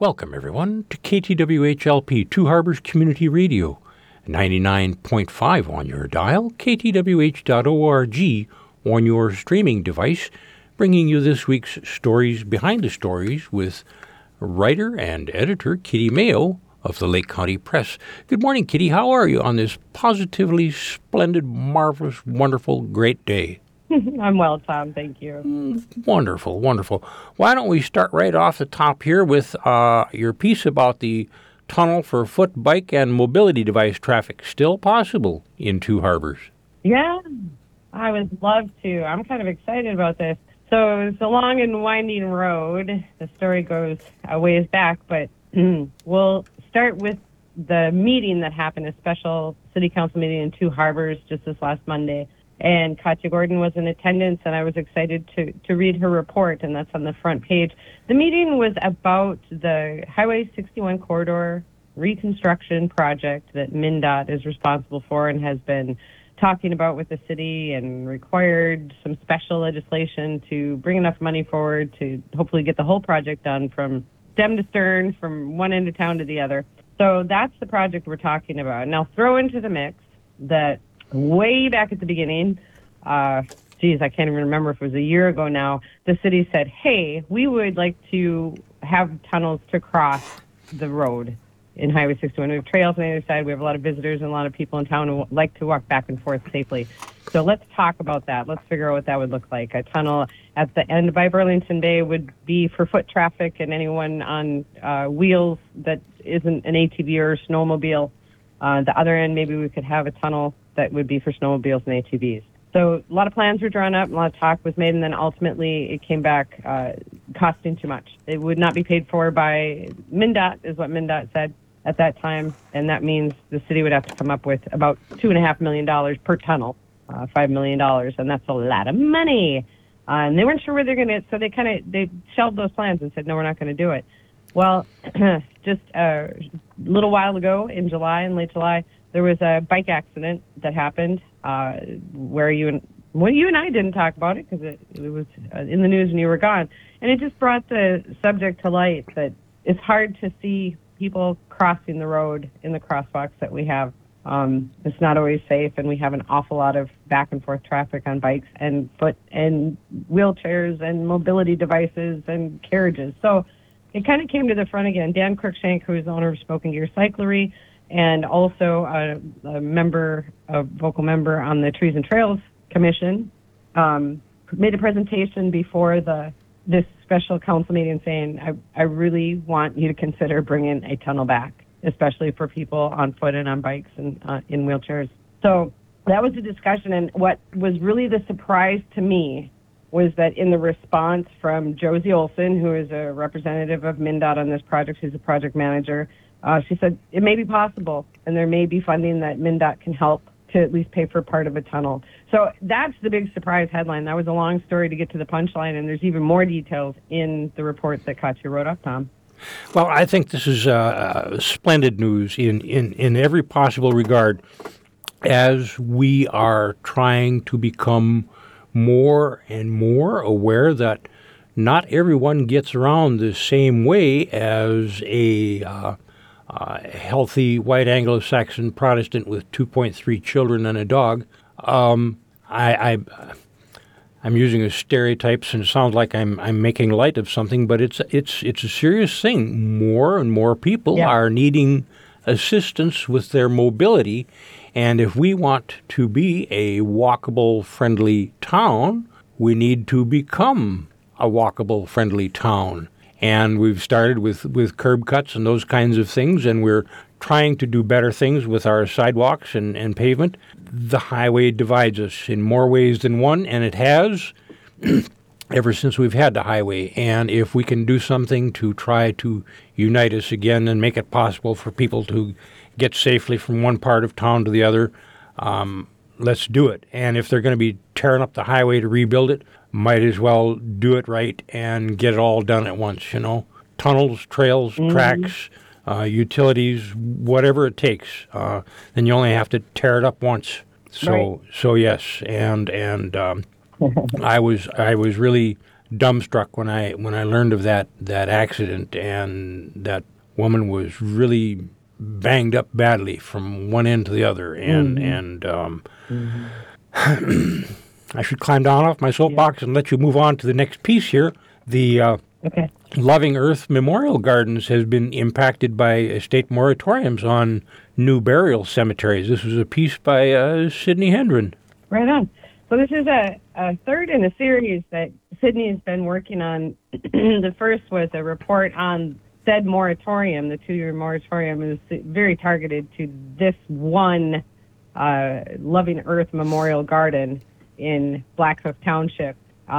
Welcome, everyone, to KTWH-LP, Two Harbors Community Radio, 99.5 on your dial, ktwh.org on your streaming device, bringing you this week's Stories Behind the Stories with writer and editor Kitty Mayo of the Lake County Press. Good morning, Kitty. How are you on this positively splendid, marvelous, wonderful, great day? I'm well, Tom. Thank you. Wonderful, wonderful. Why don't we start right off the top here with your piece about the tunnel for foot, bike, and mobility device traffic still possible in Two Harbors? Yeah, I would love to. I'm kind of excited about this. So it's a long and winding road. The story goes a ways back, but we'll start with the meeting that happened, a special city council meeting in Two Harbors just this last Monday. And Katya Gordon was in attendance, and I was excited to read her report, and that's on the front page. The meeting was about the Highway 61 corridor reconstruction project that MnDOT is responsible for and has been talking about with the city and required some special legislation to bring enough money forward to hopefully get the whole project done from stem to stern, from one end of town to the other. So that's the project we're talking about. Now throw into the mix that way back at the beginning, I can't even remember if it was a year ago now, the city said, hey, we would like to have tunnels to cross the road in Highway 61. We have trails on the other side. We have a lot of visitors and a lot of people in town who like to walk back and forth safely. So let's talk about that. Let's figure out what that would look like. A tunnel at the end by Burlington Bay would be for foot traffic and anyone on wheels that isn't an ATV or a snowmobile. The other end, maybe we could have a tunnel that would be for snowmobiles and ATVs. So a lot of plans were drawn up, a lot of talk was made, and then ultimately it came back costing too much. It would not be paid for by MnDOT, is what MnDOT said at that time, and that means the city would have to come up with about $2.5 million per tunnel, $5 million, and that's a lot of money. And they weren't sure where they're going to, so they shelved those plans and said, no, we're not going to do it. Well, just a little while ago in late July, there was a bike accident that happened where you and I didn't talk about it because it was in the news and you were gone. And it just brought the subject to light that it's hard to see people crossing the road in the crosswalks that we have. It's not always safe, and we have an awful lot of back and forth traffic on bikes and foot and wheelchairs and mobility devices and carriages. So it kind of came to the front again. Dan Cruikshank, who is the owner of Spoken Gear Cyclery, and also a vocal member on the Trees and Trails Commission, made a presentation before this special council meeting saying, I really want you to consider bringing a tunnel back, especially for people on foot and on bikes and in wheelchairs. So that was the discussion, and what was really the surprise to me was that in the response from Josie Olson, who is a representative of MnDOT on this project, she's a project manager, she said it may be possible, and there may be funding that MnDOT can help to at least pay for part of a tunnel. So that's the big surprise headline. That was a long story to get to the punchline, and there's even more details in the report that Katya wrote up, Tom. Well, I think this is splendid news in every possible regard as we are trying to become more and more aware that not everyone gets around the same way as a healthy white Anglo-Saxon Protestant with 2.3 children and a dog. I'm using a stereotypes, and it sounds like I'm making light of something, but it's a serious thing. More and more people are needing assistance with their mobility, and if we want to be a walkable, friendly town, we need to become a walkable, friendly town. And we've started with curb cuts and those kinds of things, and we're trying to do better things with our sidewalks and pavement. The highway divides us in more ways than one, and it has ever since we've had the highway. And if we can do something to try to unite us again and make it possible for people to get safely from one part of town to the other, let's do it. And if they're going to be tearing up the highway to rebuild it, might as well do it right and get it all done at once, you know. Tunnels, trails, tracks, utilities, whatever it takes. Then you only have to tear it up once. So yes, and I was really dumbstruck when I learned of that accident, and that woman was really banged up badly from one end to the other, and I should climb down off my soapbox and let you move on to the next piece here. The Loving Earth Memorial Gardens has been impacted by state moratoriums on new burial cemeteries. This was a piece by Sydney Hendren. Right on. So this is a third in a series that Sydney has been working on. The first was a report on said moratorium. The 2-year moratorium is very targeted to this one Loving Earth Memorial Garden in Blackcliff Township.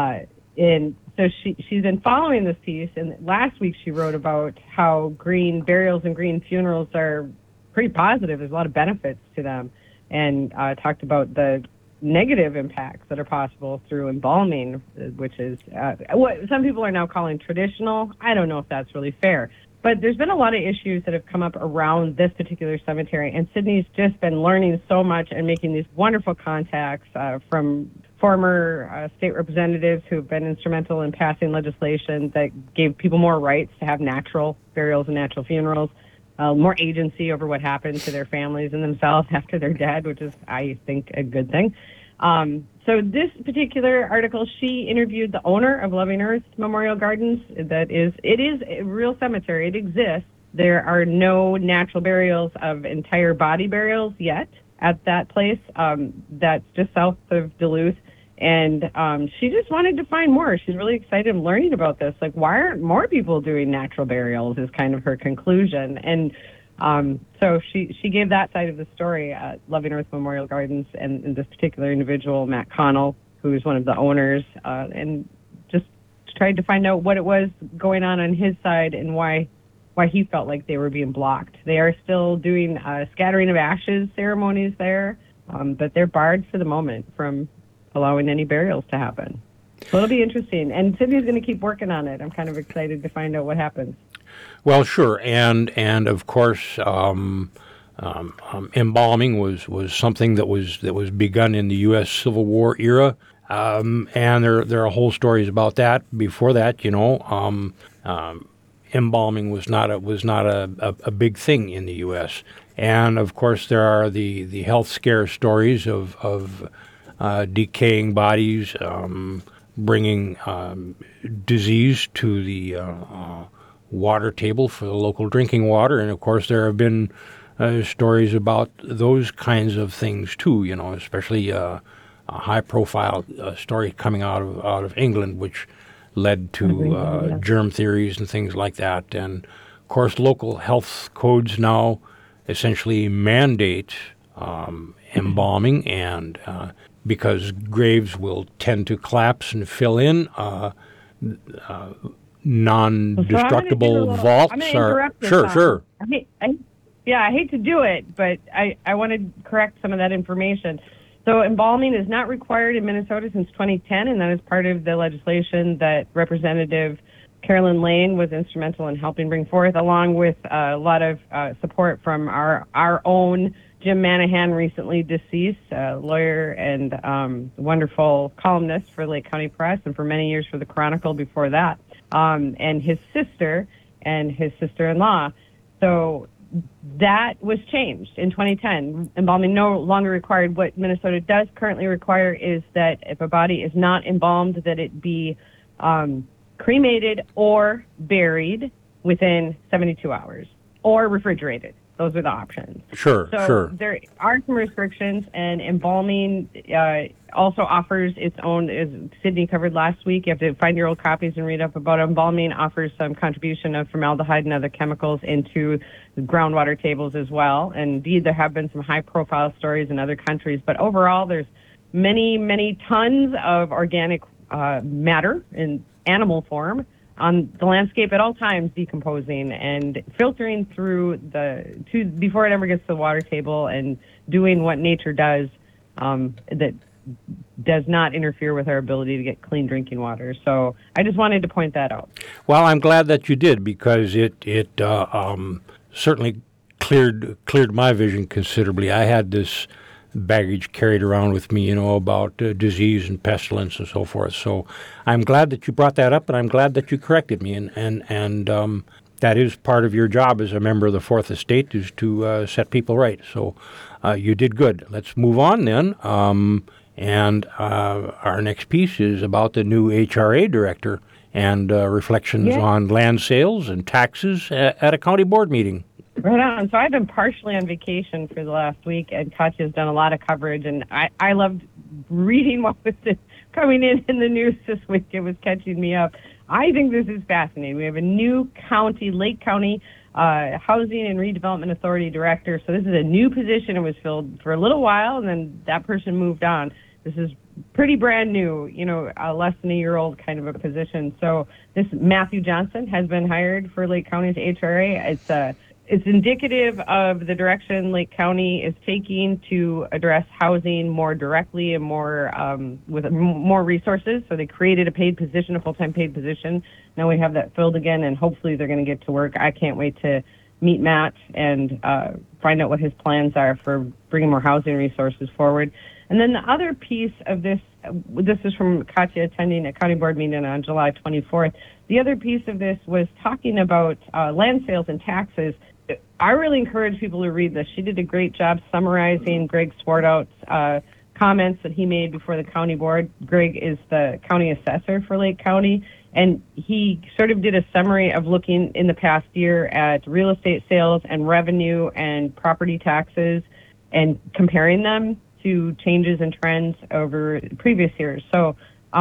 And so she's been following this piece, and last week she wrote about how green burials and green funerals are pretty positive. There's a lot of benefits to them, and talked about the negative impacts that are possible through embalming, which is what some people are now calling traditional. I don't know if that's really fair. But there's been a lot of issues that have come up around this particular cemetery, and Sydney's just been learning so much and making these wonderful contacts from former state representatives who have been instrumental in passing legislation that gave people more rights to have natural burials and natural funerals, more agency over what happened to their families and themselves after they're dead, which is, I think, a good thing. So this particular article, she interviewed the owner of Loving Earth Memorial Gardens. It is a real cemetery. It exists. There are no natural burials of entire body burials yet at that place. That's just south of Duluth. And she just wanted to find more. She's really excited in learning about this. Like, why aren't more people doing natural burials is kind of her conclusion. And so she gave that side of the story at Loving Earth Memorial Gardens, and this particular individual, Matt Connell, who is one of the owners, and just tried to find out what it was going on his side and why he felt like they were being blocked. They are still doing scattering of ashes ceremonies there, but they're barred for the moment from allowing any burials to happen. So it'll be interesting, and Sydney's going to keep working on it. I'm kind of excited to find out what happens. Well, sure, and of course, embalming was something that was begun in the U.S. Civil War era, and there are whole stories about that. Before that, embalming was not a big thing in the U.S. And of course, there are the health scare stories of decaying bodies, bringing disease to the water table for the local drinking water. And of course, there have been stories about those kinds of things too. Especially a high-profile story coming out of England, which led to germ theories and things like that. And of course, local health codes now essentially mandate embalming, and because graves will tend to collapse and fill in, non-destructible vaults are... Sure. I hate to do it, but I want to correct some of that information. So embalming is not required in Minnesota since 2010, and that is part of the legislation that Representative Carolyn Lane was instrumental in helping bring forth, along with a lot of support from our own Jim Manahan, recently deceased, lawyer and wonderful columnist for Lake County Press, and for many years for the Chronicle before that, and his sister and his sister-in-law. So that was changed in 2010. Embalming no longer required. What Minnesota does currently require is that if a body is not embalmed, that it be cremated or buried within 72 hours, or refrigerated. Those are the options. Sure. There are some restrictions, and embalming also offers its own, as Sydney covered last week. You have to find your old copies and read up about embalming. Offers some contribution of formaldehyde and other chemicals into the groundwater tables as well. And indeed, there have been some high-profile stories in other countries. But overall, there's many, many tons of organic matter in animal form on the landscape at all times, decomposing and filtering through before it ever gets to the water table, and doing what nature does that does not interfere with our ability to get clean drinking water. So I just wanted to point that out. Well, I'm glad that you did, because it certainly cleared my vision considerably. I had this baggage carried around with me, about disease and pestilence and so forth. So I'm glad that you brought that up, and I'm glad that you corrected me. And that is part of your job as a member of the Fourth Estate, is to set people right. So you did good. Let's move on then. And our next piece is about the new HRA director and reflections on land sales and taxes at a county board meeting. Right on. So I've been partially on vacation for the last week, and Katya's done a lot of coverage, and I loved reading what was coming in the news this week. It was catching me up. I think this is fascinating. We have a new county, Lake County Housing and Redevelopment Authority director. So this is a new position. It was filled for a little while, and then that person moved on. This is pretty brand new, less than a year old kind of a position. So this Matthew Johnson has been hired for Lake County's HRA. It's indicative of the direction Lake County is taking to address housing more directly and more with more resources. So they created a paid position, a full-time paid position. Now we have that filled again, and hopefully they're going to get to work. I can't wait to meet Matt and find out what his plans are for bringing more housing resources forward. And then the other piece of this is from Katya attending a county board meeting on July 24th. The other piece of this was talking about land sales and taxes. I really encourage people to read this. She did a great job summarizing Greg Swartout's comments that he made before the county board. Greg is the county assessor for Lake County, and he sort of did a summary of looking in the past year at real estate sales and revenue and property taxes and comparing them to changes and trends over previous years. So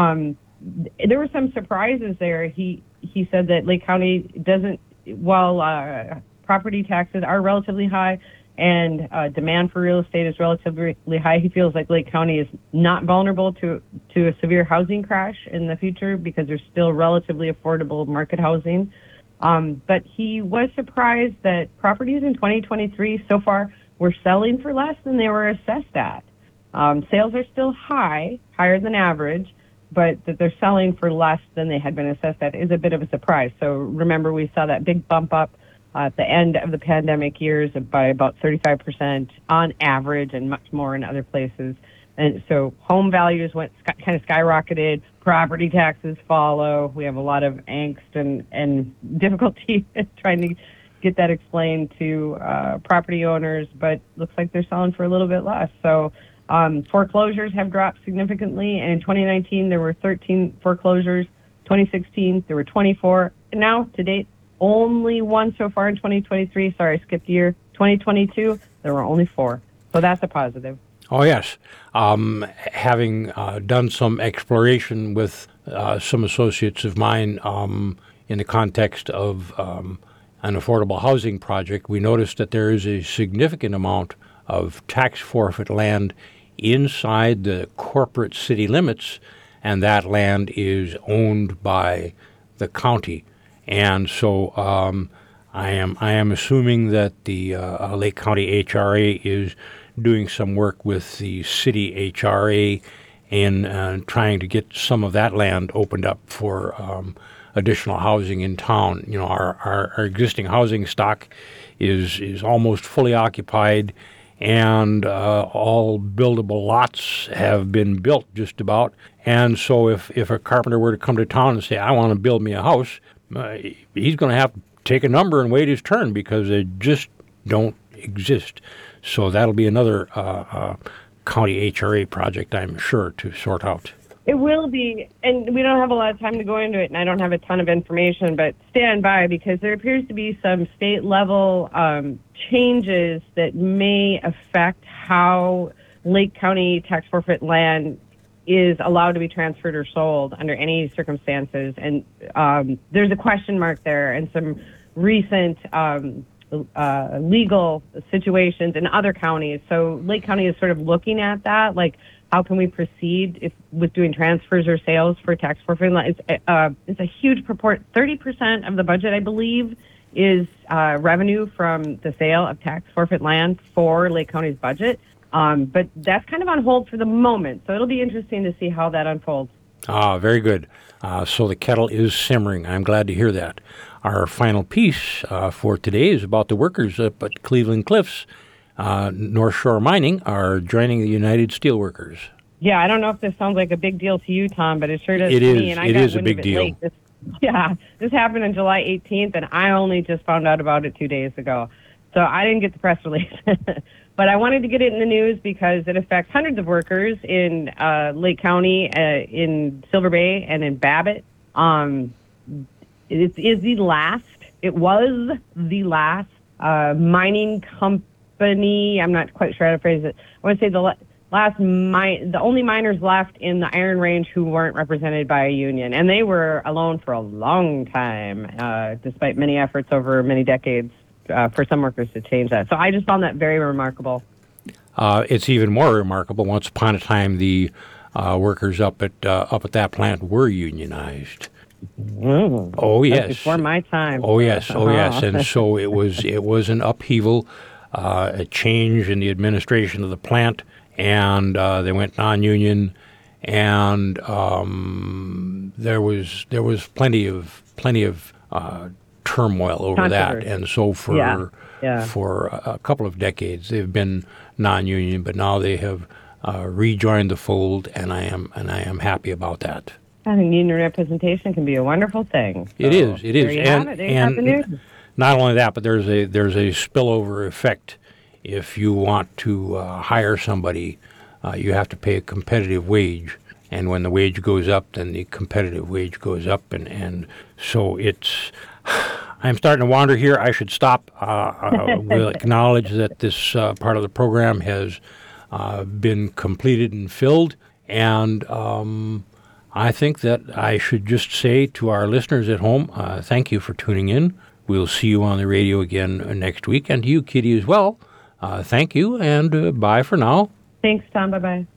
there were some surprises there. He said that Lake County doesn't, while property taxes are relatively high and demand for real estate is relatively high, he feels like Lake County is not vulnerable to a severe housing crash in the future because there's still relatively affordable market housing. But he was surprised that properties in 2023 so far were selling for less than they were assessed at. Sales are still higher than average, but that they're selling for less than they had been assessed at is a bit of a surprise. So remember, we saw that big bump up at the end of the pandemic years by about 35% on average, and much more in other places. And so home values kind of skyrocketed. Property taxes follow. We have a lot of angst and difficulty trying to get that explained to property owners, but looks like they're selling for a little bit less. So foreclosures have dropped significantly, and in 2019 there were 13 foreclosures. 2016 there were 24. And now to date, only one so far in 2023. Sorry, I skipped a year. 2022 there were only 4. So that's a positive. Oh, yes. Having done some exploration with some associates of mine in the context of an affordable housing project, we noticed that there is a significant amount of tax forfeit land inside the corporate city limits, and that land is owned by the county. And so I am assuming that the Lake County HRA is doing some work with the city HRA in trying to get some of that land opened up for additional housing in town. Our existing housing stock is almost fully occupied, and all buildable lots have been built just about. And so if a carpenter were to come to town and say, I want to build me a house, he's going to have to take a number and wait his turn because they just don't exist. So that'll be another county HRA project, I'm sure, to sort out. It will be, and we don't have a lot of time to go into it, and I don't have a ton of information, but stand by because there appears to be some state-level changes that may affect how Lake County tax forfeit land is allowed to be transferred or sold under any circumstances. And there's a question mark there, and some recent legal situations in other counties. So Lake County is sort of looking at that, like how can we proceed with doing transfers or sales for tax forfeit land? It's a huge purport. 30% of the budget, I believe, is revenue from the sale of tax forfeit land for Lake County's budget. But that's kind of on hold for the moment. So it'll be interesting to see how that unfolds. Very good. So the kettle is simmering. I'm glad to hear that. Our final piece for today is about the workers up at Cleveland Cliffs. North Shore Mining are joining the United Steelworkers. Yeah, I don't know if this sounds like a big deal to you, Tom, but it sure does It to is. me. And I It got is a wind big of it deal. late. This happened on July 18th, and I only just found out about it 2 days ago. So I didn't get the press release. But I wanted to get it in the news because it affects hundreds of workers in Lake County, in Silver Bay, and in Babbitt. It was the last mining company. I'm not quite sure how to phrase it. I want to say the only miners left in the Iron Range who weren't represented by a union, and they were alone for a long time, despite many efforts over many decades for some workers to change that. So I just found that very remarkable. It's even more remarkable. Once upon a time, the workers up at that plant were unionized. Oh yes, before my time. Oh yes, and so it was an upheaval, a change in the administration of the plant, and they went non-union, and there was plenty of turmoil over that, and so for a couple of decades they've been non-union, but now they have rejoined the fold, and I am happy about that. I think union representation can be a wonderful thing. So it is, there you have it. There you have the news. Not only that, but there's a spillover effect. If you want to hire somebody, you have to pay a competitive wage, and when the wage goes up, then the competitive wage goes up, and so it's. I'm starting to wander here. I should stop. We'll acknowledge that this part of the program has been completed and filled, and I think that I should just say to our listeners at home, thank you for tuning in. We'll see you on the radio again next week, and to you, Kitty, as well. Thank you, and bye for now. Thanks, Tom. Bye-bye.